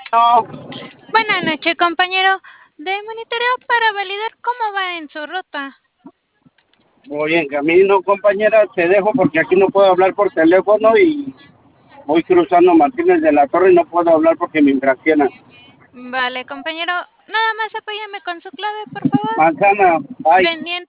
No, Buenas noches, compañero. De monitoreo para validar cómo va en su ruta. voy en camino, compañera. Te dejo porque aquí no puedo hablar por teléfono y voy cruzando Martínez de la Torre y no puedo hablar porque me infraccionan. Vale, compañero. Nada más apóyame con su clave, por favor. Manzana, ay. Pendiente.